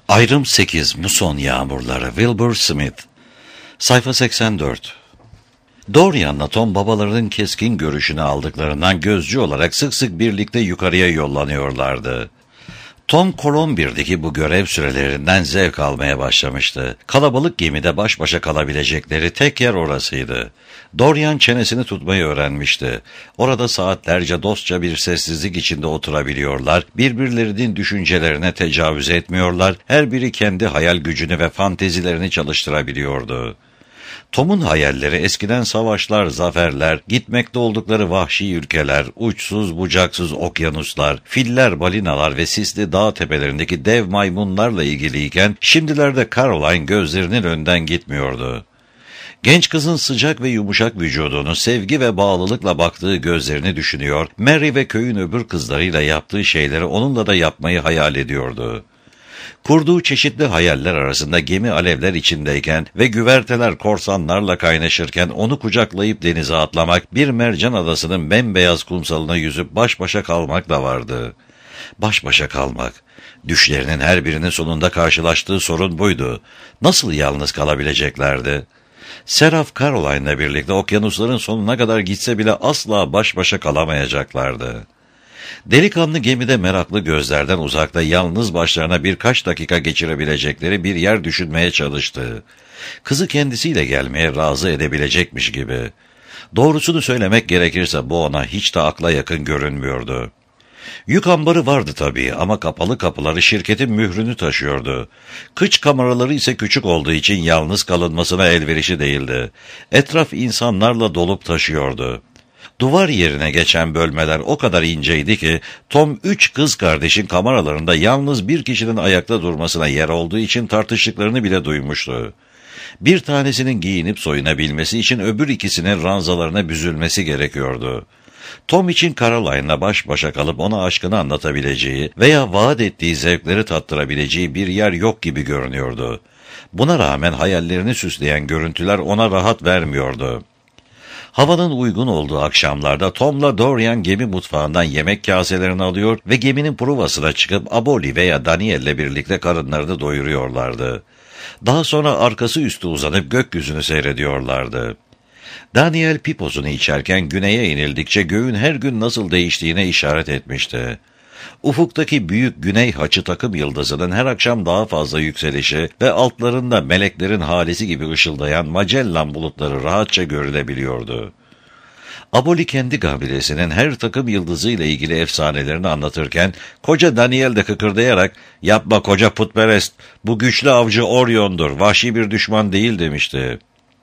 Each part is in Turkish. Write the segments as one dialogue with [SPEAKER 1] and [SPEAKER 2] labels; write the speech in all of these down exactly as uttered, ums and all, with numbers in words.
[SPEAKER 1] Ayrım sekiz. Muson Yağmurları. Wilbur Smith. Sayfa seksen dört. Dorian'la Tom babalarının keskin görüşünü aldıklarından gözcü olarak sık sık birlikte yukarıya yollanıyorlardı. Tom Columbier'deki bu görev sürelerinden zevk almaya başlamıştı. Kalabalık gemide baş başa kalabilecekleri tek yer orasıydı. Dorian çenesini tutmayı öğrenmişti. Orada saatlerce dostça bir sessizlik içinde oturabiliyorlar, birbirlerinin düşüncelerine tecavüz etmiyorlar, her biri kendi hayal gücünü ve fantezilerini çalıştırabiliyordu. Tom'un hayalleri eskiden savaşlar, zaferler, gitmekte oldukları vahşi ülkeler, uçsuz bucaksız okyanuslar, filler, balinalar ve sisli dağ tepelerindeki dev maymunlarla ilgiliyken, şimdilerde Caroline gözlerinin önden gitmiyordu. Genç kızın sıcak ve yumuşak vücudunu, sevgi ve bağlılıkla baktığı gözlerini düşünüyor, Mary ve köyün öbür kızlarıyla yaptığı şeyleri onunla da yapmayı hayal ediyordu. Kurduğu çeşitli hayaller arasında gemi alevler içindeyken ve güverteler korsanlarla kaynaşırken onu kucaklayıp denize atlamak, bir mercan adasının bembeyaz kumsalına yüzüp baş başa kalmak da vardı. Baş başa kalmak. Düşlerinin her birinin sonunda karşılaştığı sorun buydu. Nasıl yalnız kalabileceklerdi? Seraph Caroline'la birlikte okyanusların sonuna kadar gitse bile asla baş başa kalamayacaklardı. Delikanlı gemide meraklı gözlerden uzakta yalnız başlarına birkaç dakika geçirebilecekleri bir yer düşünmeye çalıştı. Kızı kendisiyle gelmeye razı edebilecekmiş gibi. Doğrusunu söylemek gerekirse bu ona hiç de akla yakın görünmüyordu. Yük ambarı vardı tabii ama kapalı kapıları şirketin mührünü taşıyordu. Kıç kameraları ise küçük olduğu için yalnız kalınmasına elverişi değildi. Etraf insanlarla dolup taşıyordu. Duvar yerine geçen bölmeler o kadar inceydi ki Tom üç kız kardeşin kameralarında yalnız bir kişinin ayakta durmasına yer olduğu için tartıştıklarını bile duymuştu. Bir tanesinin giyinip soyunabilmesi için öbür ikisinin ranzalarına büzülmesi gerekiyordu. Tom için Caroline'la baş başa kalıp ona aşkını anlatabileceği veya vaat ettiği zevkleri tattırabileceği bir yer yok gibi görünüyordu. Buna rağmen hayallerini süsleyen görüntüler ona rahat vermiyordu. Havanın uygun olduğu akşamlarda Tom'la Dorian gemi mutfağından yemek kaselerini alıyor ve geminin pruvasına çıkıp Aboli veya Daniel'le birlikte karınlarını doyuruyorlardı. Daha sonra arkası üstü uzanıp gökyüzünü seyrediyorlardı. Daniel piposunu içerken güneye inildikçe göğün her gün nasıl değiştiğine işaret etmişti. Ufuktaki büyük güney haçı takım yıldızının her akşam daha fazla yükselişi ve altlarında meleklerin halisi gibi ışıldayan Magellan bulutları rahatça görülebiliyordu. Aboli kendi kabilesinin her takım yıldızıyla ilgili efsanelerini anlatırken, koca Daniel de kıkırdayarak "Yapma koca putperest, bu güçlü avcı Orion'dur, vahşi bir düşman değil" demişti.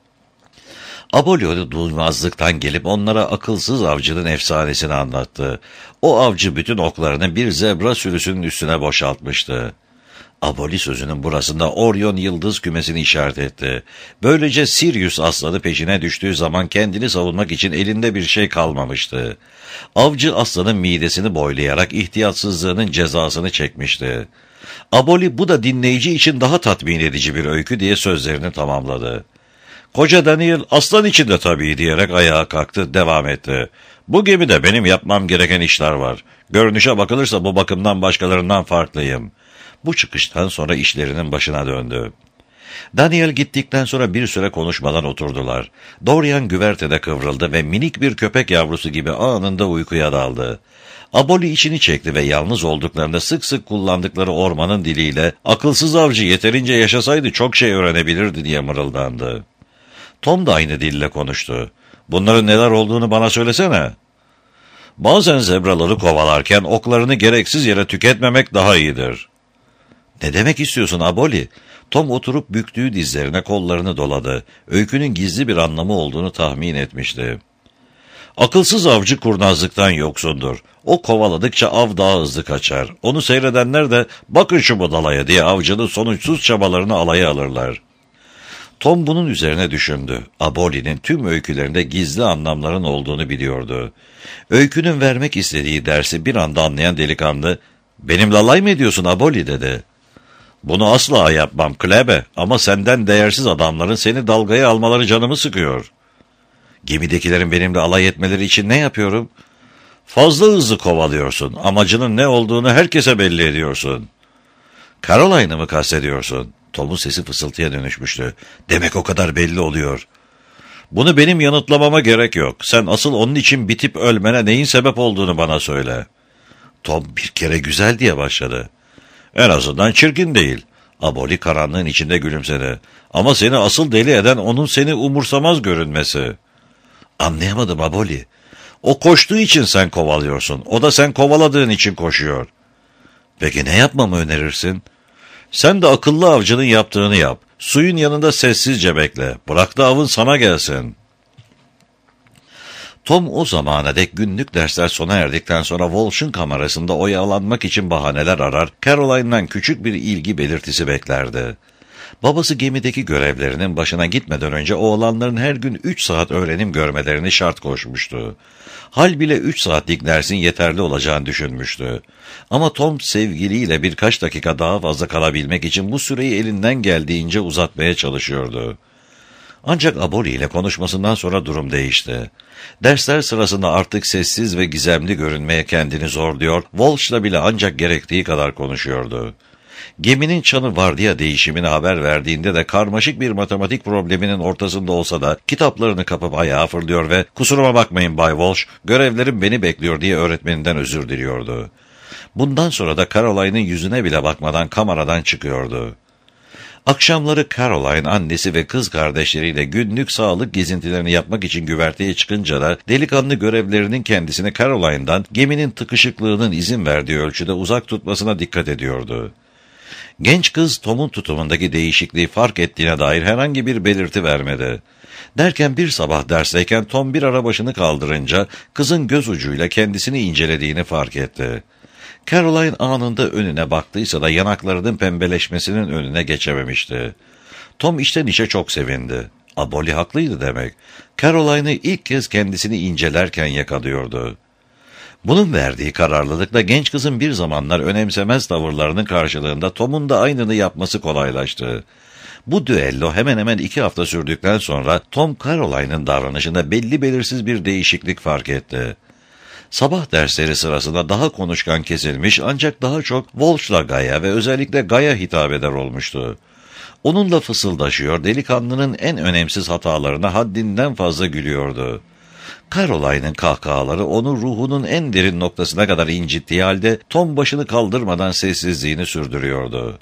[SPEAKER 1] Aboli duymazlıktan gelip onlara akılsız avcının efsanesini anlattı. O avcı bütün oklarını bir zebra sürüsünün üstüne boşaltmıştı. Aboli sözünün burasında Orion yıldız kümesini işaret etti. Böylece Sirius aslanı peşine düştüğü zaman kendini savunmak için elinde bir şey kalmamıştı. Avcı aslanın midesini boylayarak ihtiyatsızlığının cezasını çekmişti. Aboli bu da dinleyici için daha tatmin edici bir öykü diye sözlerini tamamladı. Koca Daniel aslan içinde tabii diyerek ayağa kalktı, devam etti. Bu gemide benim yapmam gereken işler var. Görünüşe bakılırsa bu bakımdan başkalarından farklıyım. Bu çıkıştan sonra işlerinin başına döndü. Daniel gittikten sonra bir süre konuşmadan oturdular. Dorian güvertede kıvrıldı ve minik bir köpek yavrusu gibi anında uykuya daldı. Aboli içini çekti ve yalnız olduklarında sık sık kullandıkları ormanın diliyle "Akılsız avcı yeterince yaşasaydı çok şey öğrenebilirdi" diye mırıldandı. Tom da aynı dille konuştu. "Bunların neler olduğunu bana söylesene." "Bazen zebraları kovalarken oklarını gereksiz yere tüketmemek daha iyidir." "Ne demek istiyorsun Aboli?" Tom oturup büktüğü dizlerine kollarını doladı. Öykünün gizli bir anlamı olduğunu tahmin etmişti. "Akılsız avcı kurnazlıktan yoksundur. O kovaladıkça av daha hızlı kaçar. Onu seyredenler de 'Bakın şu budalaya' diye avcının sonuçsuz çabalarını alaya alırlar." Tom bunun üzerine düşündü. Aboli'nin tüm öykülerinde gizli anlamların olduğunu biliyordu. Öykünün vermek istediği dersi bir anda anlayan delikanlı, "Benimle alay mı ediyorsun Aboli?" dedi. "Bunu asla yapmam Klebe, ama senden değersiz adamların seni dalgaya almaları canımı sıkıyor." "Gemidekilerin benimle alay etmeleri için ne yapıyorum?" "Fazla hızlı kovalıyorsun. Amacının ne olduğunu herkese belli ediyorsun." Caroline'ı mı kastediyorsun? Tom'un sesi fısıltıya dönüşmüştü. Demek o kadar belli oluyor. Bunu benim yanıtlamama gerek yok. Sen asıl onun için bitip ölmene neyin sebep olduğunu bana söyle. Tom bir kere güzel diye başladı. En azından çirkin değil. Aboli karanlığın içinde gülümsedi. Ama seni asıl deli eden onun seni umursamaz görünmesi. Anlayamadım Aboli. O koştuğu için sen kovalıyorsun. O da sen kovaladığın için koşuyor. Peki ne yapmamı önerirsin? Sen de akıllı avcının yaptığını yap. Suyun yanında sessizce bekle. Bırak da avın sana gelsin. Tom o zamana dek günlük dersler sona erdikten sonra Walsh'ın kamerasında oyalanmak için bahaneler arar, Caroline'dan küçük bir ilgi belirtisi beklerdi. Babası gemideki görevlerinin başına gitmeden önce oğlanların her gün üç saat öğrenim görmelerini şart koşmuştu. Hal bile üç saatlik dersin yeterli olacağını düşünmüştü. Ama Tom sevgiliyle birkaç dakika daha fazla kalabilmek için bu süreyi elinden geldiğince uzatmaya çalışıyordu. Ancak Aboli ile konuşmasından sonra durum değişti. Dersler sırasında artık sessiz ve gizemli görünmeye kendini zorluyor, Walsh'la bile ancak gerektiği kadar konuşuyordu. Geminin çanı vardiya değişimine haber verdiğinde de karmaşık bir matematik probleminin ortasında olsa da kitaplarını kapıp ayağa fırlıyor ve "Kusuruma bakmayın Bay Walsh, görevlerim beni bekliyor" diye öğretmeninden özür diliyordu. Bundan sonra da Caroline'ın yüzüne bile bakmadan kameradan çıkıyordu. Akşamları Caroline annesi ve kız kardeşleriyle günlük sağlık gezintilerini yapmak için güverteye çıkınca da delikanlı görevlerinin kendisini Caroline'dan geminin tıkışıklığının izin verdiği ölçüde uzak tutmasına dikkat ediyordu. Genç kız Tom'un tutumundaki değişikliği fark ettiğine dair herhangi bir belirti vermedi. Derken bir sabah dersteyken Tom bir ara başını kaldırınca kızın göz ucuyla kendisini incelediğini fark etti. Caroline anında önüne baktıysa da yanaklarının pembeleşmesinin önüne geçememişti. Tom içten içe çok sevindi. Aboli haklıydı demek. Caroline'ı ilk kez kendisini incelerken yakalıyordu. Bunun verdiği kararlılıkla genç kızın bir zamanlar önemsemez tavırlarının karşılığında Tom'un da aynını yapması kolaylaştı. Bu düello hemen hemen iki hafta sürdükten sonra Tom Caroline'ın davranışında belli belirsiz bir değişiklik fark etti. Sabah dersleri sırasında daha konuşkan kesilmiş ancak daha çok Walsh'la Gaya ve özellikle Gaya hitap eder olmuştu. Onunla fısıldaşıyor, delikanlının en önemsiz hatalarına haddinden fazla gülüyordu. Caroline'ın kahkahaları onu ruhunun en derin noktasına kadar incittiği halde Tom başını kaldırmadan sessizliğini sürdürüyordu.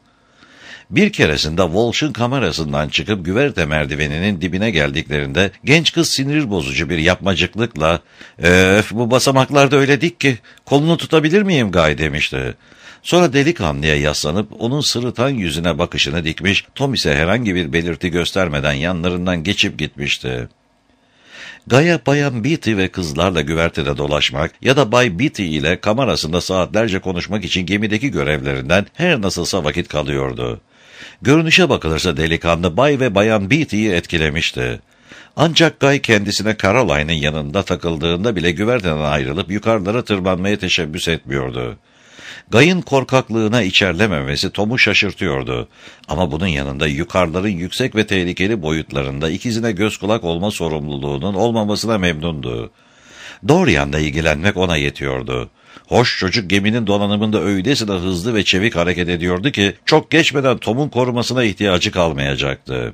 [SPEAKER 1] Bir keresinde Walsh'ın kamerasından çıkıp güverte merdiveninin dibine geldiklerinde genç kız sinir bozucu bir yapmacıklıkla "Öf, bu basamaklarda öyle dik ki kolunu tutabilir miyim Guy?" demişti. Sonra delikanlıya yaslanıp onun sırıtan yüzüne bakışını dikmiş, Tom ise herhangi bir belirti göstermeden yanlarından geçip gitmişti. Gaya Bayan Beatty ve kızlarla güvertede dolaşmak ya da Bay Beatty ile kamerasında saatlerce konuşmak için gemideki görevlerinden her nasılsa vakit kalıyordu. Görünüşe bakılırsa delikanlı Bay ve Bayan Beatty'yi etkilemişti. Ancak Guy kendisine Caroline'ın yanında takıldığında bile güverteden ayrılıp yukarılara tırmanmaya teşebbüs etmiyordu. Guy'ın korkaklığına içerlememesi Tom'u şaşırtıyordu. Ama bunun yanında yukarıların yüksek ve tehlikeli boyutlarında ikizine göz kulak olma sorumluluğunun olmamasına memnundu. Dorian'la ilgilenmek ona yetiyordu. Hoş çocuk geminin donanımında öylesine hızlı ve çevik hareket ediyordu ki çok geçmeden Tom'un korumasına ihtiyacı kalmayacaktı.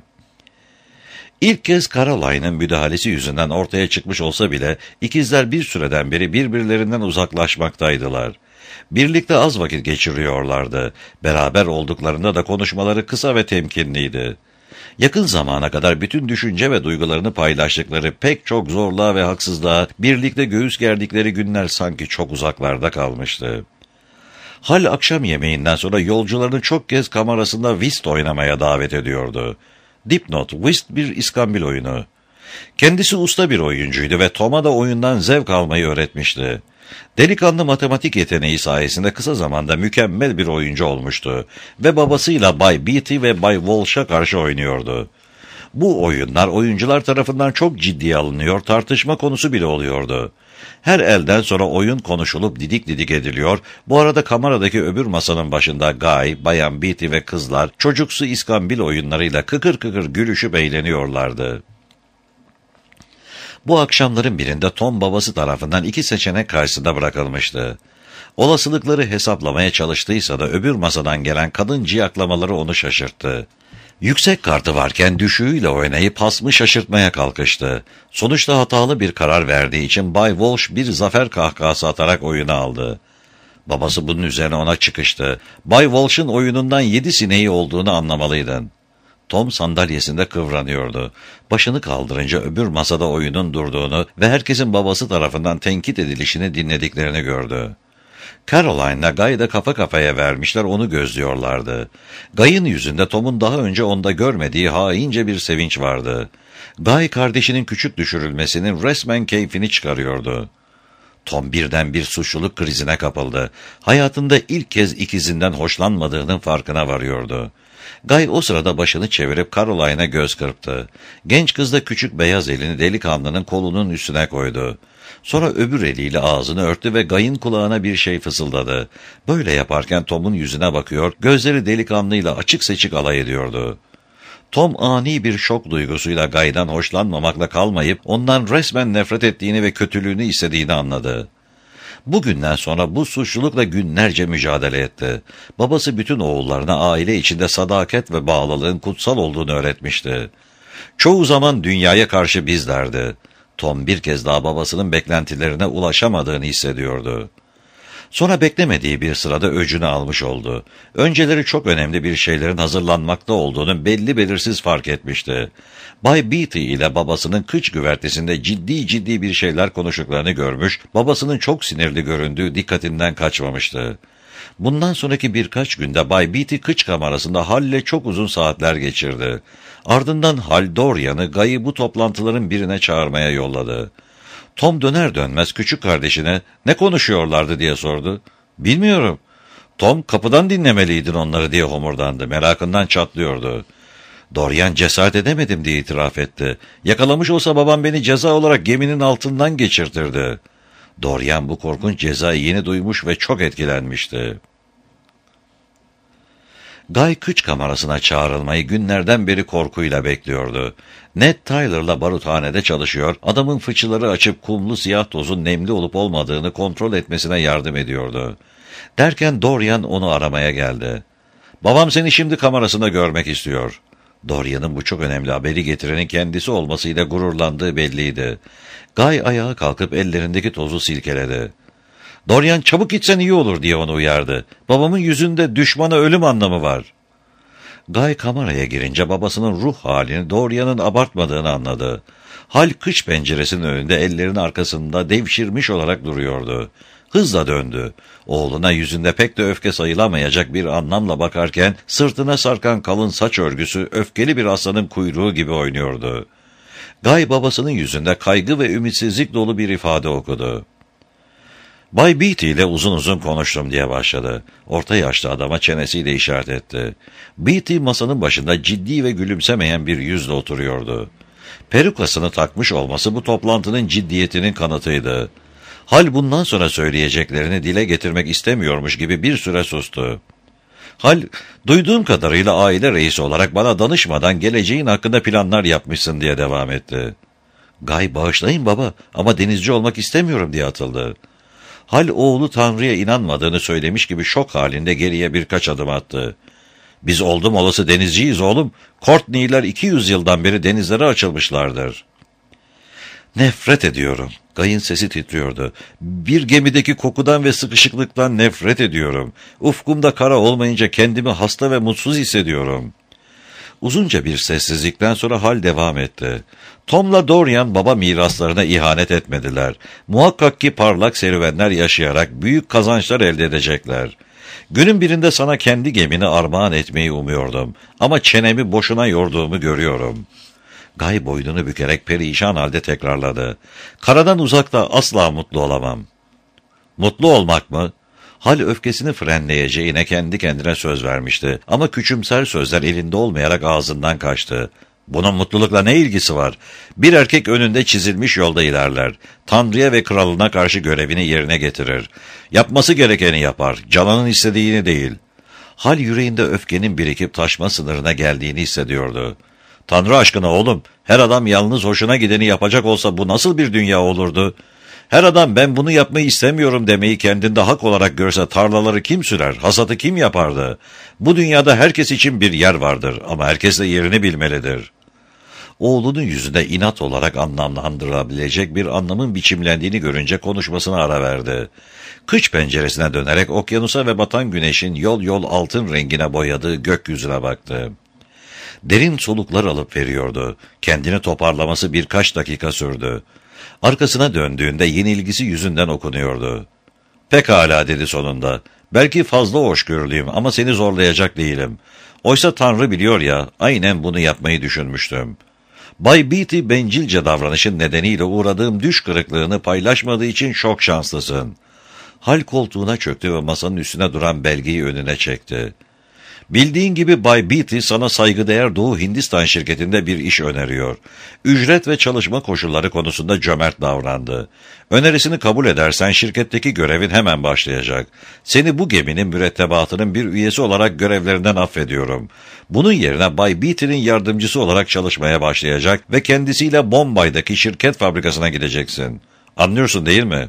[SPEAKER 1] İlk kez Caroline'ın müdahalesi yüzünden ortaya çıkmış olsa bile ikizler bir süreden beri birbirlerinden uzaklaşmaktaydılar. Birlikte az vakit geçiriyorlardı. Beraber olduklarında da konuşmaları kısa ve temkinliydi. Yakın zamana kadar bütün düşünce ve duygularını paylaştıkları pek çok zorluğa ve haksızlığa birlikte göğüs gerdikleri günler sanki çok uzaklarda kalmıştı. Hal akşam yemeğinden sonra yolcularını çok kez kamerasında whist oynamaya davet ediyordu. Dipnot, whist bir iskambil oyunu. Kendisi usta bir oyuncuydu ve Tom'a da oyundan zevk almayı öğretmişti. Delikanlı matematik yeteneği sayesinde kısa zamanda mükemmel bir oyuncu olmuştu ve babasıyla Bay Beatty ve Bay Walsh'a karşı oynuyordu. Bu oyunlar oyuncular tarafından çok ciddiye alınıyor, tartışma konusu bile oluyordu. Her elden sonra oyun konuşulup didik didik ediliyor, bu arada kameradaki öbür masanın başında Guy, Bayan Beatty ve kızlar çocuksu iskambil oyunlarıyla kıkır kıkır gülüşüp eğleniyorlardı. Bu akşamların birinde Tom babası tarafından iki seçenek karşısında bırakılmıştı. Olasılıkları hesaplamaya çalıştıysa da öbür masadan gelen kadın ciyaklamaları onu şaşırttı. Yüksek kartı varken düşüğüyle oynayıp hasmı şaşırtmaya kalkıştı. Sonuçta hatalı bir karar verdiği için Bay Walsh bir zafer kahkahası atarak oyunu aldı. Babası bunun üzerine ona çıkıştı. Bay Walsh'ın oyunundan yedi sineği olduğunu anlamalıydın. Tom sandalyesinde kıvranıyordu. Başını kaldırınca öbür masada oyunun durduğunu ve herkesin babası tarafından tenkit edilişini dinlediklerini gördü. Caroline'la Guy da kafa kafaya vermişler, onu gözlüyorlardı. Guy'ın yüzünde Tom'un daha önce onda görmediği haince bir sevinç vardı. Guy kardeşinin küçük düşürülmesinin resmen keyfini çıkarıyordu. Tom birden bir suçluluk krizine kapıldı. Hayatında ilk kez ikizinden hoşlanmadığının farkına varıyordu. Guy o sırada başını çevirip Caroline'a göz kırptı. Genç kız da küçük beyaz elini delikanlının kolunun üstüne koydu. Sonra öbür eliyle ağzını örttü ve Guy'ın kulağına bir şey fısıldadı. Böyle yaparken Tom'un yüzüne bakıyor, gözleri delikanlıyla açık seçik alay ediyordu. Tom ani bir şok duygusuyla Guy'dan hoşlanmamakla kalmayıp ondan resmen nefret ettiğini ve kötülüğünü istediğini anladı. Bugünden sonra bu suçlulukla günlerce mücadele etti. Babası bütün oğullarına aile içinde sadakat ve bağlılığın kutsal olduğunu öğretmişti. Çoğu zaman dünyaya karşı bizlerdi. Tom bir kez daha babasının beklentilerine ulaşamadığını hissediyordu. Sonra beklemediği bir sırada öcünü almış oldu. Önceleri çok önemli bir şeylerin hazırlanmakta olduğunu belli belirsiz fark etmişti. Bay Beatty ile babasının kıç güvertesinde ciddi ciddi bir şeyler konuştuklarını görmüş, babasının çok sinirli göründüğü dikkatinden kaçmamıştı. Bundan sonraki birkaç günde Bay Beatty kıç kamerasında Hal'le çok uzun saatler geçirdi. Ardından Hal Dorian'ı Guy'ı bu toplantıların birine çağırmaya yolladı. Tom döner dönmez küçük kardeşine ne konuşuyorlardı diye sordu. Bilmiyorum. Tom kapıdan dinlemeliydin onları diye homurdandı. Merakından çatlıyordu. Dorian cesaret edemedim diye itiraf etti. Yakalamış olsa babam beni ceza olarak geminin altından geçirtirdi. Dorian bu korkunç cezayı yeni duymuş ve çok etkilenmişti. Guy kıç kamerasına çağrılmayı günlerden beri korkuyla bekliyordu. Ned Tyler'la baruthanede çalışıyor, adamın fıçıları açıp kumlu siyah tozun nemli olup olmadığını kontrol etmesine yardım ediyordu. Derken Dorian onu aramaya geldi. "Babam seni şimdi kamerasında görmek istiyor." Dorian'ın bu çok önemli haberi getirenin kendisi olmasıyla gururlandığı belliydi. Guy ayağa kalkıp ellerindeki tozu silkeledi. "Dorian, çabuk gitsen iyi olur," diye onu uyardı. "Babamın yüzünde düşmana ölüm anlamı var." Guy kameraya girince babasının ruh halini Dorian'ın abartmadığını anladı. Hal kıç penceresinin önünde ellerinin arkasında devşirmiş olarak duruyordu. Hızla döndü. Oğluna yüzünde pek de öfke sayılamayacak bir anlamla bakarken sırtına sarkan kalın saç örgüsü öfkeli bir aslanın kuyruğu gibi oynuyordu. Guy babasının yüzünde kaygı ve ümitsizlik dolu bir ifade okudu. "Bay Beatty ile uzun uzun konuştum," diye başladı. Orta yaşlı adama çenesiyle işaret etti. Beatty masanın başında ciddi ve gülümsemeyen bir yüzle oturuyordu. Perukasını takmış olması bu toplantının ciddiyetinin kanıtıydı. Hal bundan sonra söyleyeceklerini dile getirmek istemiyormuş gibi bir süre sustu. Hal, "Duyduğum kadarıyla aile reisi olarak bana danışmadan geleceğin hakkında planlar yapmışsın," diye devam etti. Guy, "Bağışlayın baba ama denizci olmak istemiyorum," diye atıldı. Hal oğlu Tanrı'ya inanmadığını söylemiş gibi şok halinde geriye birkaç adım attı. "Biz oldum olası denizciyiz oğlum. Courtney'ler iki yüz yıldan beri denizlere açılmışlardır." "Nefret ediyorum." Guy'ın sesi titriyordu. "Bir gemideki kokudan ve sıkışıklıktan nefret ediyorum. Ufkumda kara olmayınca kendimi hasta ve mutsuz hissediyorum." Uzunca bir sessizlikten sonra Hal devam etti. "Tom'la Dorian baba miraslarına ihanet etmediler. Muhakkak ki parlak serüvenler yaşayarak büyük kazançlar elde edecekler. Günün birinde sana kendi gemini armağan etmeyi umuyordum. Ama çenemi boşuna yorduğumu görüyorum." Guy boynunu bükerek perişan halde tekrarladı. "Karadan uzakta asla mutlu olamam." "Mutlu olmak mı?" Hal öfkesini frenleyeceğine kendi kendine söz vermişti. Ama küçümser sözler elinde olmayarak ağzından kaçtı. "Bunun mutlulukla ne ilgisi var? Bir erkek önünde çizilmiş yolda ilerler. Tanrı'ya ve kralına karşı görevini yerine getirir. Yapması gerekeni yapar, canının istediğini değil." Hal yüreğinde öfkenin birikip taşma sınırına geldiğini hissediyordu. "Tanrı aşkına oğlum, her adam yalnız hoşuna gideni yapacak olsa bu nasıl bir dünya olurdu? Her adam ben bunu yapmayı istemiyorum demeyi kendinde hak olarak görse tarlaları kim sürer, hasadı kim yapardı? Bu dünyada herkes için bir yer vardır ama herkes de yerini bilmelidir. Oğlunun yüzünde inat olarak anlamlandırılabilecek bir anlamın biçimlendiğini görünce konuşmasına ara verdi. Kış penceresine dönerek okyanusa ve batan güneşin yol yol altın rengine boyadığı gökyüzüne baktı. Derin soluklar alıp veriyordu. Kendini toparlaması birkaç dakika sürdü. Arkasına döndüğünde yenilgisi yüzünden okunuyordu. "Pekala," dedi sonunda. "Belki fazla hoşgörülüyüm ama seni zorlayacak değilim. Oysa Tanrı biliyor ya, aynen bunu yapmayı düşünmüştüm. Bay Beatty bencilce davranışın nedeniyle uğradığım düş kırıklığını paylaşmadığı için çok şanslısın." Hal koltuğuna çöktü ve masanın üstüne duran belgeyi önüne çekti. "Bildiğin gibi Bay Beatty sana saygıdeğer Doğu Hindistan şirketinde bir iş öneriyor. Ücret ve çalışma koşulları konusunda cömert davrandı. Önerisini kabul edersen şirketteki görevin hemen başlayacak. Seni bu geminin mürettebatının bir üyesi olarak görevlerinden affediyorum. Bunun yerine Bay Beatty'nin yardımcısı olarak çalışmaya başlayacak ve kendisiyle Bombay'daki şirket fabrikasına gideceksin. Anlıyorsun değil mi?"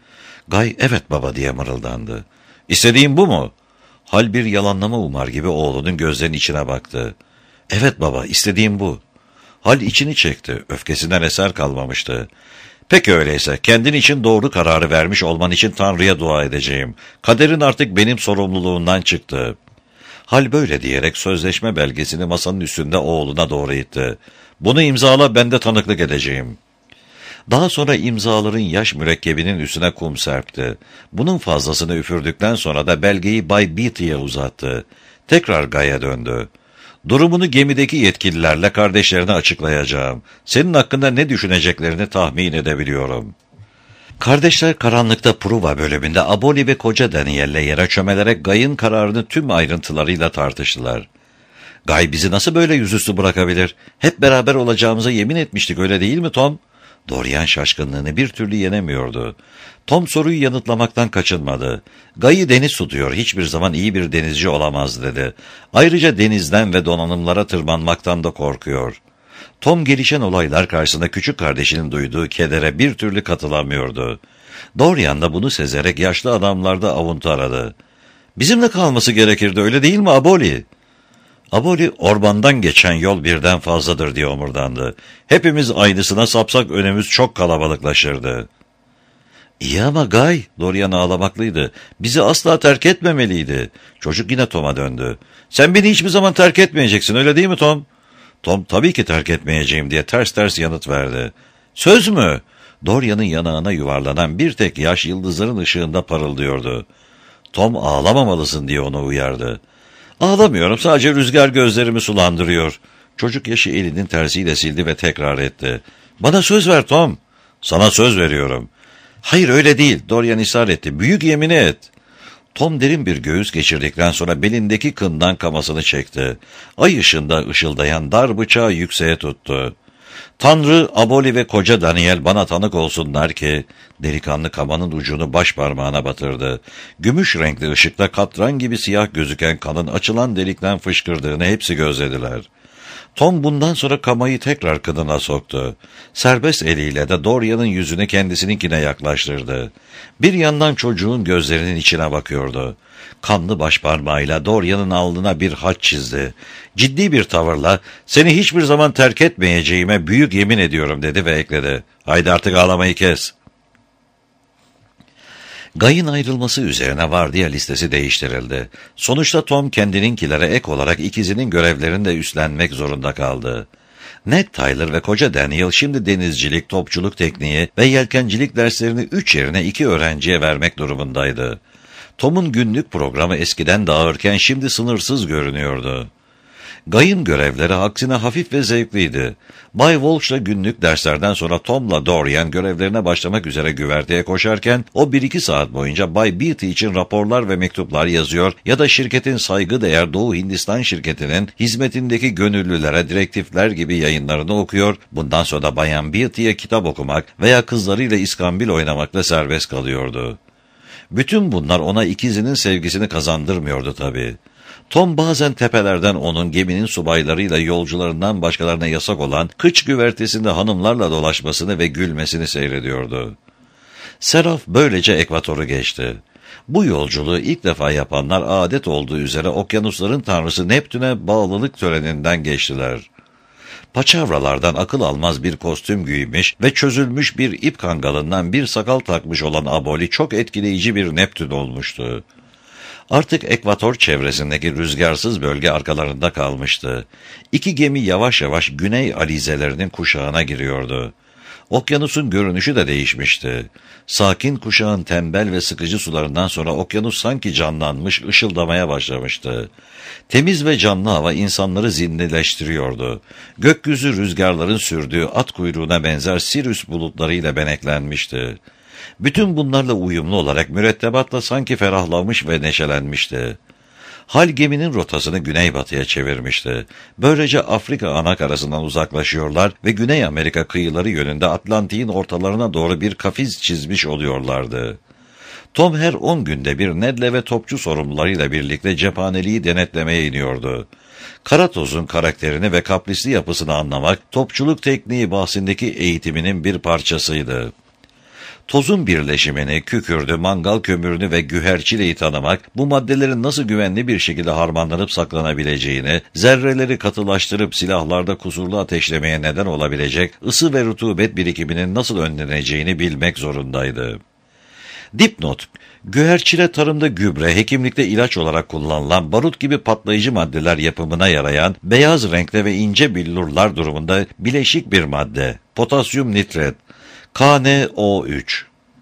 [SPEAKER 1] Guy, "Evet baba," diye mırıldandı. "İstediğin bu mu?" Hal bir yalanlama umar gibi oğlunun gözlerinin içine baktı. "Evet baba, istediğim bu." Hal içini çekti, öfkesinden eser kalmamıştı. "Peki öyleyse, kendin için doğru kararı vermiş olman için Tanrı'ya dua edeceğim. Kaderin artık benim sorumluluğumdan çıktı." Hal böyle diyerek sözleşme belgesini masanın üstünde oğluna doğru itti. "Bunu imzala, ben de tanıklık edeceğim." Daha sonra imzaların yaş mürekkebinin üstüne kum serpti. Bunun fazlasını üfürdükten sonra da belgeyi Bay Beatty'ye uzattı. Tekrar Guy'a döndü. "Durumunu gemideki yetkililerle kardeşlerine açıklayacağım. Senin hakkında ne düşüneceklerini tahmin edebiliyorum." Kardeşler karanlıkta Pruva bölümünde Aboli ve koca Daniel'le yere çömelerek Guy'ın kararını tüm ayrıntılarıyla tartıştılar. "Guy bizi nasıl böyle yüzüstü bırakabilir? Hep beraber olacağımıza yemin etmiştik, öyle değil mi Tom?" Dorian şaşkınlığını bir türlü yenemiyordu. Tom soruyu yanıtlamaktan kaçınmadı. "Guy'ı deniz tutuyor, hiçbir zaman iyi bir denizci olamaz," dedi. "Ayrıca denizden ve donanımlara tırmanmaktan da korkuyor." Tom gelişen olaylar karşısında küçük kardeşinin duyduğu kedere bir türlü katılamıyordu. Dorian da bunu sezerek yaşlı adamlarda avuntu aradı. "Bizimle kalması gerekirdi, öyle değil mi Aboli?" Aboli, "Ormandan geçen yol birden fazladır," diye omurdandı. "Hepimiz aynısına sapsak önümüz çok kalabalıklaşırdı." "İyi ama Guy," Dorian ağlamaklıydı. "Bizi asla terk etmemeliydi." Çocuk yine Tom'a döndü. "Sen beni hiçbir zaman terk etmeyeceksin, öyle değil mi Tom?" Tom, "Tabii ki terk etmeyeceğim," diye ters ters yanıt verdi. "Söz mü?" Dorian'ın yanağına yuvarlanan bir tek yaş yıldızların ışığında parıldıyordu. Tom, "Ağlamamalısın," diye onu uyardı. "Ağlamıyorum, sadece rüzgar gözlerimi sulandırıyor." Çocuk yaşı elinin tersiyle sildi ve tekrar etti. "Bana söz ver Tom." "Sana söz veriyorum." "Hayır öyle değil," Dorian ısrar etti. "Büyük yemini et." Tom derin bir göğüs geçirdikten sonra belindeki kından kamasını çekti. Ay ışığında ışıldayan dar bıçağı yükseğe tuttu. "Tanrı, Aboli ve koca Daniel bana tanık olsunlar ki," delikanlı kamanın ucunu baş parmağına batırdı. Gümüş renkli ışıkta katran gibi siyah gözüken kanın açılan delikten fışkırdığını hepsi gözlediler. Tom bundan sonra kamayı tekrar kınına soktu. Serbest eliyle de Dorian'ın yüzünü kendisininkine yaklaştırdı. Bir yandan çocuğun gözlerinin içine bakıyordu. Kanlı başparmağıyla Dorian'ın alnına bir haç çizdi. Ciddi bir tavırla, "Seni hiçbir zaman terk etmeyeceğime büyük yemin ediyorum," dedi ve ekledi. "Haydi artık ağlamayı kes." Guy'ın ayrılması üzerine vardiya listesi değiştirildi. Sonuçta Tom kendininkilere ek olarak ikizinin görevlerini de üstlenmek zorunda kaldı. Ned Tyler ve koca Daniel şimdi denizcilik, topçuluk tekniği ve yelkencilik derslerini üç yerine iki öğrenciye vermek durumundaydı. Tom'un günlük programı eskiden dağırken şimdi sınırsız görünüyordu. Guy'ın görevleri aksine hafif ve zevkliydi. Bay Walsh'la günlük derslerden sonra Tom'la Dorian görevlerine başlamak üzere güverteye koşarken o bir iki saat boyunca Bay Beatty için raporlar ve mektuplar yazıyor ya da şirketin saygıdeğer Doğu Hindistan şirketinin hizmetindeki gönüllülere direktifler gibi yayınlarını okuyor, bundan sonra da Bayan Beatty'ye kitap okumak veya kızlarıyla iskambil oynamakla serbest kalıyordu. Bütün bunlar ona ikizinin sevgisini kazandırmıyordu tabii. Tom bazen tepelerden onun geminin subaylarıyla yolcularından başkalarına yasak olan kıç güvertesinde hanımlarla dolaşmasını ve gülmesini seyrediyordu. Seraph böylece ekvatoru geçti. Bu yolculuğu ilk defa yapanlar adet olduğu üzere okyanusların tanrısı Neptün'e bağlılık töreninden geçtiler. Paçavralardan akıl almaz bir kostüm giymiş ve çözülmüş bir ip kangalından bir sakal takmış olan Aboli çok etkileyici bir Neptün olmuştu. Artık ekvator çevresindeki rüzgarsız bölge arkalarında kalmıştı. İki gemi yavaş yavaş güney alizelerinin kuşağına giriyordu. Okyanusun görünüşü de değişmişti. Sakin kuşağın tembel ve sıkıcı sularından sonra okyanus sanki canlanmış, ışıldamaya başlamıştı. Temiz ve canlı hava insanları zinnileştiriyordu. Gökyüzü rüzgarların sürdüğü at kuyruğuna benzer Sirius bulutlarıyla beneklenmişti. Bütün bunlarla uyumlu olarak mürettebatla sanki ferahlamış ve neşelenmişti. Hal geminin rotasını güneybatıya çevirmişti. Böylece Afrika anakarasından uzaklaşıyorlar ve Güney Amerika kıyıları yönünde Atlantik'in ortalarına doğru bir kafiz çizmiş oluyorlardı. Tom her on günde bir Ned'le ve topçu sorumlularıyla birlikte cephaneliği denetlemeye iniyordu. Karatoz'un karakterini ve kaprisli yapısını anlamak, topçuluk tekniği bahsindeki eğitiminin bir parçasıydı. Tozun birleşimini, kükürdü, mangal kömürünü ve güherçileyi tanımak, bu maddelerin nasıl güvenli bir şekilde harmanlanıp saklanabileceğini, zerreleri katılaştırıp silahlarda kusurlu ateşlemeye neden olabilecek ısı ve rutubet birikiminin nasıl önleneceğini bilmek zorundaydı. Dipnot: güherçile tarımda gübre, hekimlikte ilaç olarak kullanılan barut gibi patlayıcı maddeler yapımına yarayan beyaz renkte ve ince billurlar durumunda bileşik bir madde. Potasyum nitret, K N O üç.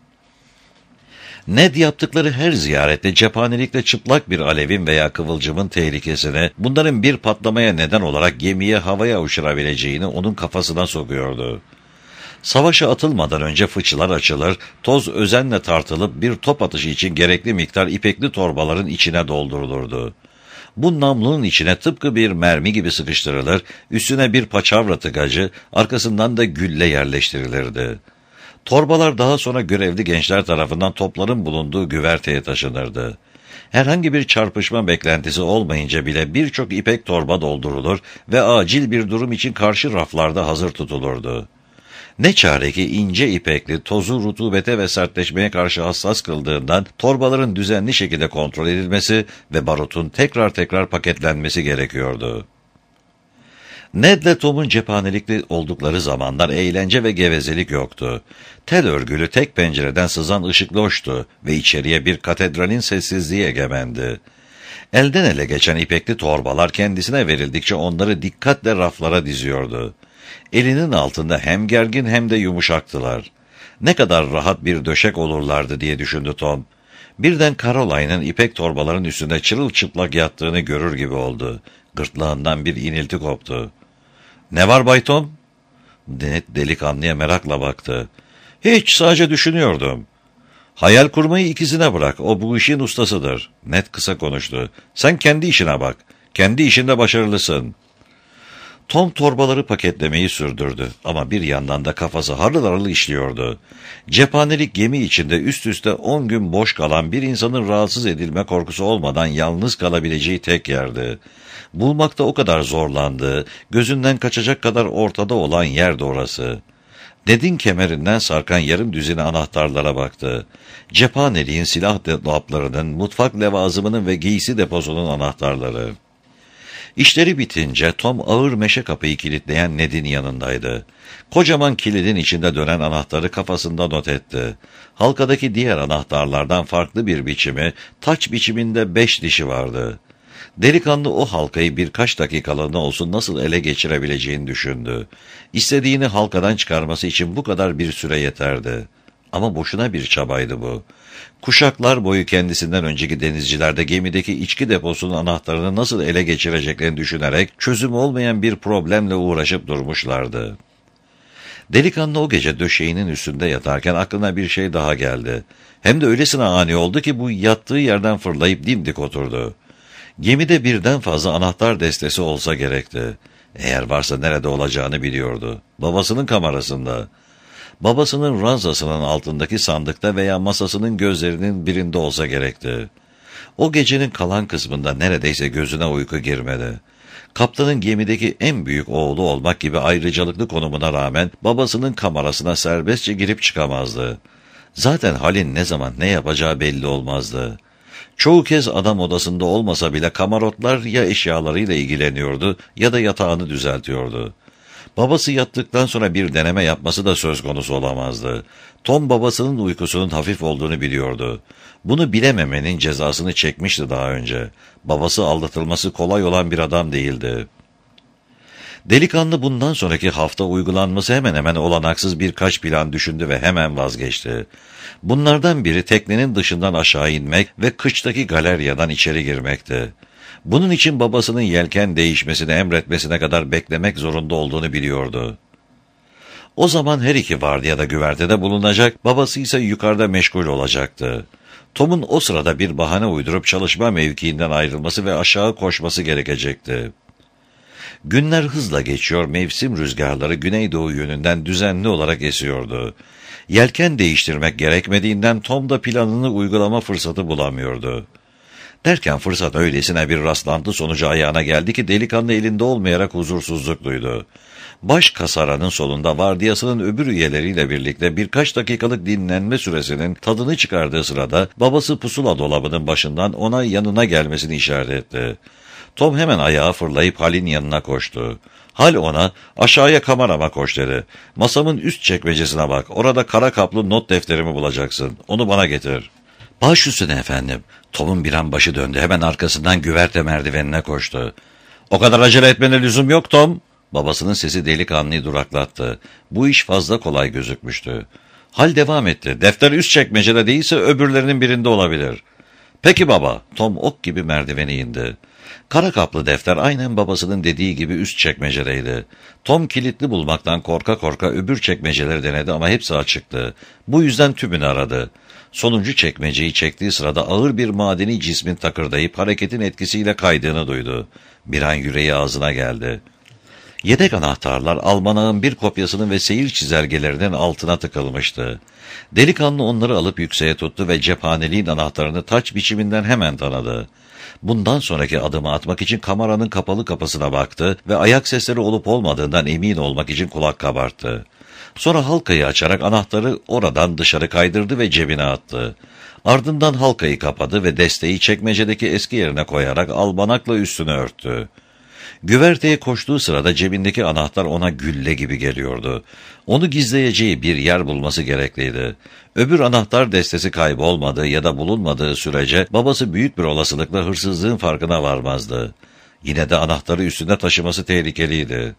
[SPEAKER 1] Ned yaptıkları her ziyarette cephanelikle çıplak bir alevin veya kıvılcımın tehlikesini, bunların bir patlamaya neden olarak gemiye havaya uçurabileceğini onun kafasına sokuyordu. Savaşa atılmadan önce fıçılar açılır, toz özenle tartılıp bir top atışı için gerekli miktar ipekli torbaların içine doldurulurdu. Bu namlunun içine tıpkı bir mermi gibi sıkıştırılır, üstüne bir paçavra tıkacı, arkasından da gülle yerleştirilirdi. Torbalar daha sonra görevli gençler tarafından topların bulunduğu güverteye taşınırdı. Herhangi bir çarpışma beklentisi olmayınca bile birçok ipek torba doldurulur ve acil bir durum için karşı raflarda hazır tutulurdu. Ne çare ki ince ipekli, tozu rutubete ve sertleşmeye karşı hassas kıldığından torbaların düzenli şekilde kontrol edilmesi ve barutun tekrar tekrar paketlenmesi gerekiyordu. Ned'le Tom'un cephanelikli oldukları zamanlar eğlence ve gevezelik yoktu. Tel örgülü tek pencereden sızan ışık loştu ve içeriye bir katedralin sessizliği egemendi. Elden ele geçen ipekli torbalar kendisine verildikçe onları dikkatle raflara diziyordu. Elinin altında hem gergin hem de yumuşaktılar. Ne kadar rahat bir döşek olurlardı diye düşündü Tom. Birden Caroline'ın ipek torbaların üstünde çırılçıplak yattığını görür gibi oldu. Gırtlağından bir inilti koptu. "Ne var Bay Tom?" Ned delikanlıya merakla baktı. "Hiç, sadece düşünüyordum." "Hayal kurmayı ikisine bırak, o bu işin ustasıdır." Ned kısa konuştu. "Sen kendi işine bak, kendi işinde başarılısın." Tom torbaları paketlemeyi sürdürdü ama bir yandan da kafası harıl harıl işliyordu. Cephanelik gemi içinde üst üste on gün boş kalan bir insanın rahatsız edilme korkusu olmadan yalnız kalabileceği tek yerdi. Bulmakta o kadar zorlandığı, gözünden kaçacak kadar ortada olan yerdi orası. Ned'in kemerinden sarkan yarım düzine anahtarlara baktı. Cephaneliğin silah dolaplarının, mutfak levazımının ve giysi deposunun anahtarları. İşleri bitince Tom ağır meşe kapıyı kilitleyen Ned'in yanındaydı. Kocaman kilidin içinde dönen anahtarı kafasında not etti. Halkadaki diğer anahtarlardan farklı bir biçimi, taç biçiminde beş dişi vardı. Delikanlı o halkayı birkaç dakikalığına olsun nasıl ele geçirebileceğini düşündü. İstediğini halkadan çıkarması için bu kadar bir süre yeterdi. Ama boşuna bir çabaydı bu. Kuşaklar boyu kendisinden önceki denizciler de gemideki içki deposunun anahtarını nasıl ele geçireceklerini düşünerek çözüm olmayan bir problemle uğraşıp durmuşlardı. Delikanlı o gece döşeğinin üstünde yatarken aklına bir şey daha geldi. Hem de öylesine ani oldu ki bu yattığı yerden fırlayıp dimdik oturdu. Gemide birden fazla anahtar destesi olsa gerekti. Eğer varsa nerede olacağını biliyordu. Babasının kamerasında. Babasının ranzasının altındaki sandıkta veya masasının gözlerinin birinde olsa gerekti. O gecenin kalan kısmında neredeyse gözüne uyku girmedi. Kaptanın gemideki en büyük oğlu olmak gibi ayrıcalıklı konumuna rağmen babasının kamerasına serbestçe girip çıkamazdı. Zaten Hal'in ne zaman ne yapacağı belli olmazdı. Çoğu kez adam odasında olmasa bile kamarotlar ya eşyalarıyla ilgileniyordu ya da yatağını düzeltiyordu. Babası yattıktan sonra bir deneme yapması da söz konusu olamazdı. Tom babasının uykusunun hafif olduğunu biliyordu. Bunu bilememenin cezasını çekmişti daha önce. Babası aldatılması kolay olan bir adam değildi. Delikanlı bundan sonraki hafta uygulanması hemen hemen olanaksız birkaç plan düşündü ve hemen vazgeçti. Bunlardan biri teknenin dışından aşağı inmek ve kıçtaki galeryadan içeri girmekti. Bunun için babasının yelken değişmesini emretmesine kadar beklemek zorunda olduğunu biliyordu. O zaman her iki vardiyada güvertede bulunacak, babası ise yukarıda meşgul olacaktı. Tom'un o sırada bir bahane uydurup çalışma mevkiinden ayrılması ve aşağı koşması gerekecekti. Günler hızla geçiyor, mevsim rüzgarları güneydoğu yönünden düzenli olarak esiyordu. Yelken değiştirmek gerekmediğinden Tom da planını uygulama fırsatı bulamıyordu. Derken fırsat öylesine bir rastlantı sonucu ayağına geldi ki delikanlı elinde olmayarak huzursuzluk duydu. Baş kasaranın sonunda vardiyasının öbür üyeleriyle birlikte birkaç dakikalık dinlenme süresinin tadını çıkardığı sırada babası pusula dolabının başından ona yanına gelmesini işaret etti. Tom hemen ayağa fırlayıp Hal'in yanına koştu. Hal ona, aşağıya kamerama koş dedi. Masamın üst çekmecesine bak, orada kara kaplı not defterimi bulacaksın. Onu bana getir. Baş üstüne efendim. Tom'un bir an başı döndü. Hemen arkasından güverte merdivenine koştu. O kadar acele etmene lüzum yok Tom. Babasının sesi delikanlıyı duraklattı. Bu iş fazla kolay gözükmüştü. Hal devam etti. Defter üst çekmecede değilse öbürlerinin birinde olabilir. Peki baba. Tom ok gibi merdiveni indi. Kara kaplı defter aynen babasının dediği gibi üst çekmecedeydi. Tom kilitli bulmaktan korka korka öbür çekmeceleri denedi ama hepsi açıktı. Bu yüzden tümünü aradı. Sonuncu çekmeceyi çektiği sırada ağır bir madeni cismin takırdayıp hareketin etkisiyle kaydığını duydu. Bir an yüreği ağzına geldi. Yedek anahtarlar almanağın bir kopyasının ve seyir çizelgelerinin altına tıkılmıştı. Delikanlı onları alıp yükseğe tuttu ve cephaneliğin anahtarını taç biçiminden hemen tanıdı. Bundan sonraki adımı atmak için kameranın kapalı kapısına baktı ve ayak sesleri olup olmadığından emin olmak için kulak kabarttı. Sonra halkayı açarak anahtarı oradan dışarı kaydırdı ve cebine attı. Ardından halkayı kapadı ve desteği çekmecedeki eski yerine koyarak albanakla üstünü örttü. Güverteye koştuğu sırada cebindeki anahtar ona gülle gibi geliyordu. Onu gizleyeceği bir yer bulması gerekliydi. Öbür anahtar destesi kaybolmadığı ya da bulunmadığı sürece babası büyük bir olasılıkla hırsızlığın farkına varmazdı. Yine de anahtarı üstünde taşıması tehlikeliydi.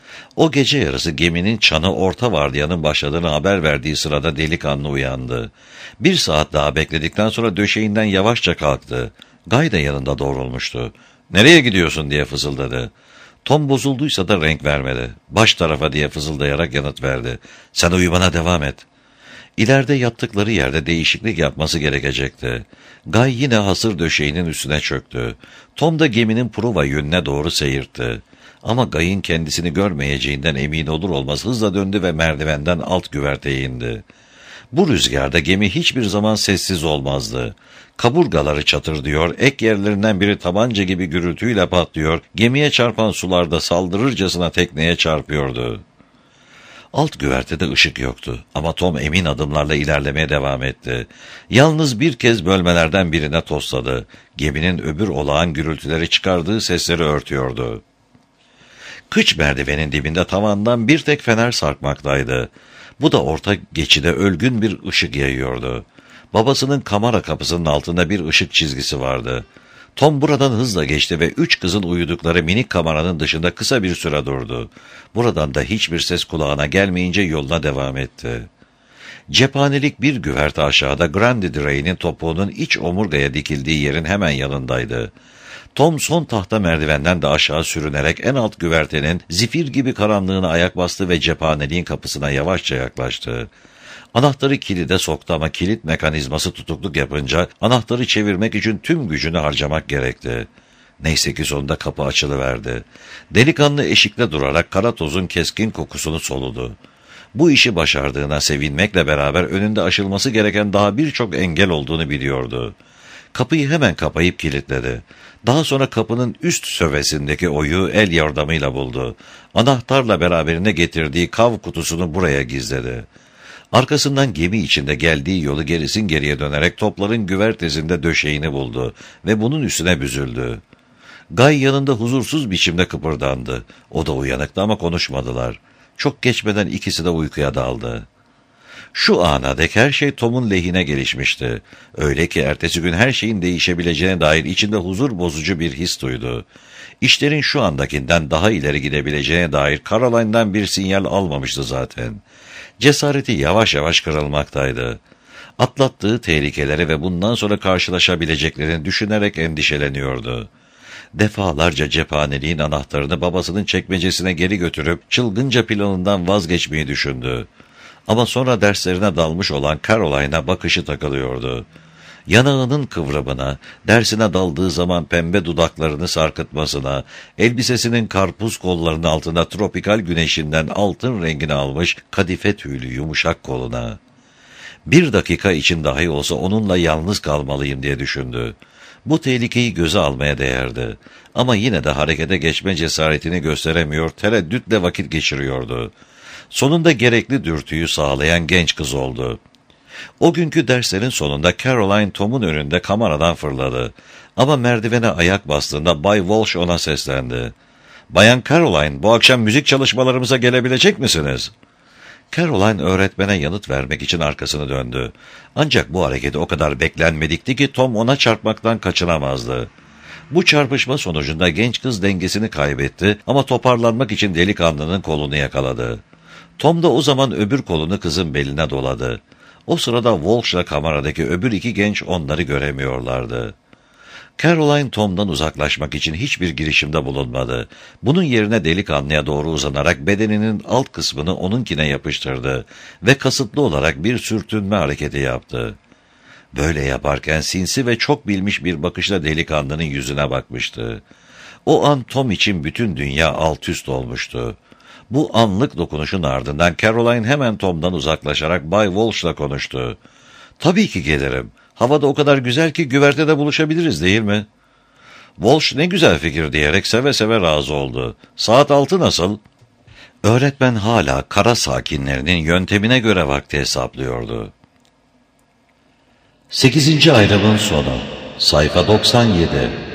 [SPEAKER 1] O gece yarısı geminin çanı orta vardiyanın başladığını haber verdiği sırada delikanlı uyandı. Bir saat daha bekledikten sonra döşeğinden yavaşça kalktı. Gay da yanında doğrulmuştu. "Nereye gidiyorsun?" diye fısıldadı. Tom bozulduysa da renk vermedi. "Baş tarafa" diye fısıldayarak yanıt verdi. "Sen uyumana devam et." İleride yattıkları yerde değişiklik yapması gerekecekti. Gay yine hasır döşeğinin üstüne çöktü. Tom da geminin prova yönüne doğru seyirtti. Ama Gay'ın kendisini görmeyeceğinden emin olur olmaz hızla döndü ve merdivenden alt güverteye indi. Bu rüzgarda gemi hiçbir zaman sessiz olmazdı. Kaburgaları çatırdıyor, ek yerlerinden biri tabanca gibi gürültüyle patlıyor, gemiye çarpan sularda saldırırcasına tekneye çarpıyordu. Alt güvertede ışık yoktu ama Tom emin adımlarla ilerlemeye devam etti. Yalnız bir kez bölmelerden birine tosladı. Geminin öbür olağan gürültüleri çıkardığı sesleri örtüyordu. Kıç merdivenin dibinde tavandan bir tek fener sarkmaktaydı. Bu da orta geçide ölgün bir ışık yayıyordu. Babasının kamera kapısının altında bir ışık çizgisi vardı. Tom buradan hızla geçti ve üç kızın uyudukları minik kameranın dışında kısa bir süre durdu. Buradan da hiçbir ses kulağına gelmeyince yoluna devam etti. Cephanelik bir güverte aşağıda Grande direğinin topuğunun iç omurgaya dikildiği yerin hemen yanındaydı. Tom son tahta merdivenden de aşağı sürünerek en alt güvertenin zifir gibi karanlığına ayak bastı ve cephaneliğin kapısına yavaşça yaklaştı. Anahtarı kilide soktu ama kilit mekanizması tutukluk yapınca anahtarı çevirmek için tüm gücünü harcamak gerekti. Neyse ki sonunda kapı açılıverdi. Delikanlı eşikte durarak kara tozun keskin kokusunu soludu. Bu işi başardığına sevinmekle beraber önünde aşılması gereken daha birçok engel olduğunu biliyordu. Kapıyı hemen kapayıp kilitledi. Daha sonra kapının üst sövesindeki oyu el yardımıyla buldu. Anahtarla beraberine getirdiği kav kutusunu buraya gizledi. Arkasından gemi içinde geldiği yolu gerisin geriye dönerek topların güvertesinde döşeğini buldu ve bunun üstüne büzüldü. Gay yanında huzursuz biçimde kıpırdandı. O da uyanıktı ama konuşmadılar. Çok geçmeden ikisi de uykuya daldı. Şu ana dek her şey Tom'un lehine gelişmişti. Öyle ki ertesi gün her şeyin değişebileceğine dair içinde huzur bozucu bir his duydu. İşlerin şu andakinden daha ileri gidebileceğine dair Caroline'dan bir sinyal almamıştı zaten. Cesareti yavaş yavaş kırılmaktaydı. Atlattığı tehlikeleri ve bundan sonra karşılaşabileceklerini düşünerek endişeleniyordu. Defalarca cephaneliğin anahtarını babasının çekmecesine geri götürüp çılgınca planından vazgeçmeyi düşündü. Ama sonra derslerine dalmış olan Caroline'a bakışı takılıyordu. Yanağının kıvrımına, dersine daldığı zaman pembe dudaklarını sarkıtmasına, elbisesinin karpuz kollarının altında tropikal güneşinden altın rengini almış kadife tüylü yumuşak koluna. Bir dakika için dahi olsa onunla yalnız kalmalıyım diye düşündü. Bu tehlikeyi göze almaya değerdi. Ama yine de harekete geçme cesaretini gösteremiyor, tereddütle vakit geçiriyordu. Sonunda gerekli dürtüyü sağlayan genç kız oldu. O günkü derslerin sonunda Caroline Tom'un önünde kameradan fırladı. Ama merdivene ayak bastığında Bay Walsh ona seslendi. "Bayan Caroline, bu akşam müzik çalışmalarımıza gelebilecek misiniz?" Caroline öğretmene yanıt vermek için arkasını döndü. Ancak bu hareketi o kadar beklenmedikti ki Tom ona çarpmaktan kaçınamazdı. Bu çarpışma sonucunda genç kız dengesini kaybetti ama toparlanmak için delikanlının kolunu yakaladı. Tom da o zaman öbür kolunu kızın beline doladı. O sırada Walsh'la kameradaki öbür iki genç onları göremiyorlardı. Caroline Tom'dan uzaklaşmak için hiçbir girişimde bulunmadı. Bunun yerine delikanlıya doğru uzanarak bedeninin alt kısmını onunkine yapıştırdı ve kasıtlı olarak bir sürtünme hareketi yaptı. Böyle yaparken sinsi ve çok bilmiş bir bakışla delikanlının yüzüne bakmıştı. O an Tom için bütün dünya alt üst olmuştu. Bu anlık dokunuşun ardından Caroline hemen Tom'dan uzaklaşarak Bay Walsh'la konuştu. "Tabii ki gelirim. Havada o kadar güzel ki güvertede buluşabiliriz, değil mi?" Walsh "Ne güzel fikir" diyerek seve seve razı oldu. "Saat altı nasıl?" Öğretmen hala kara sakinlerinin yöntemine göre vakti hesaplıyordu. Sekizinci ayrımın sonu. Sayfa doksan yedi.